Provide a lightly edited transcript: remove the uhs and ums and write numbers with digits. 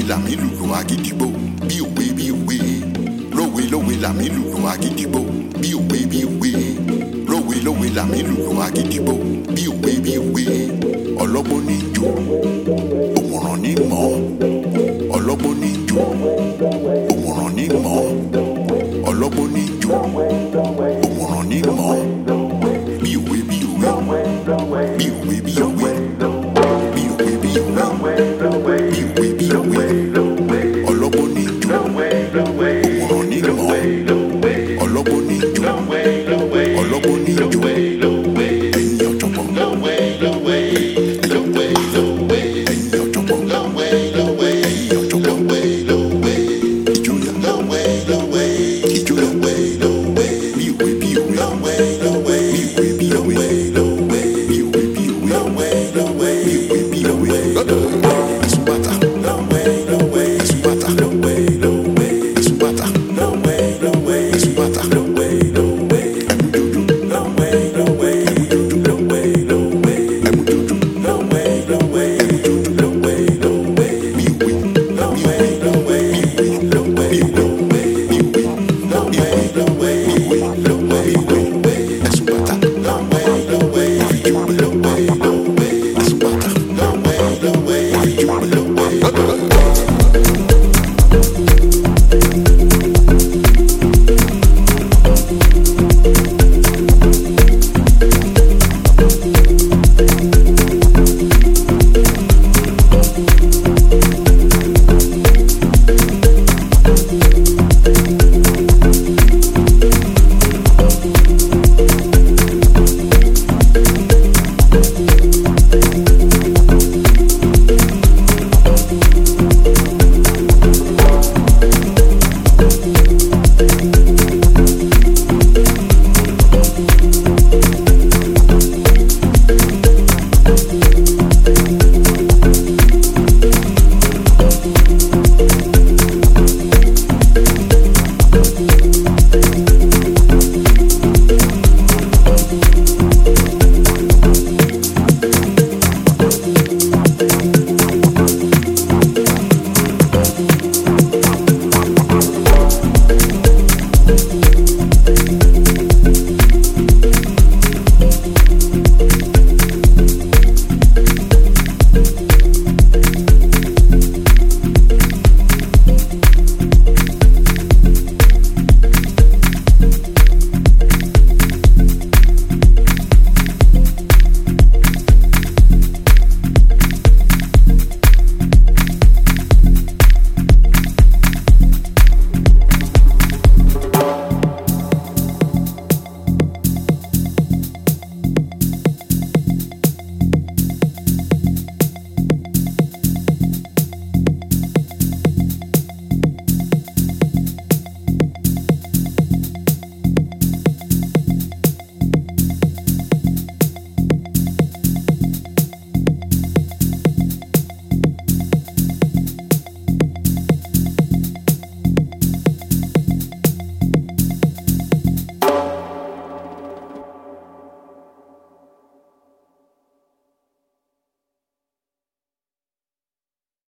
làmì lùlù agídígbò bí òwe bí òwe lówe lówe làmì lùlù agídígbò bí òwe bí òwe lówe lówe làmì lùlù agídígbò bí òwe bí òwe ọlọ́gbọ́n ní jò òmùràn ní mọ́ ọlọ́gbọ́n ní jò òmùràn ní mọ́ ọlọ́gbọ́n ní jò òmùràn ní mọ́ bí òwe bí òwe bí òwe bí òwe bí òwe bí òwe bí òwe bí òwe ọlọ́gbọ́n ní jò òmùràn ní mọ́ ọlọ́gbọ́n ní jò ọlọ́gbọ́n ní jò ẹ̀yin ọ̀jọ̀gbọ́n ẹ̀yin ọ̀jọ̀gbọ́n ẹ̀yin ọ̀jọ̀gbọ́n ìjòyà ìjòyà bí òwe bí òwe bí òwe bí òwe bí òwe bí òwe bí òwe bí òwe ẹ̀sùn bàtà ẹ̀sùn bàtà ẹ̀sùn bàtà ẹ̀sùn bàtà Bye.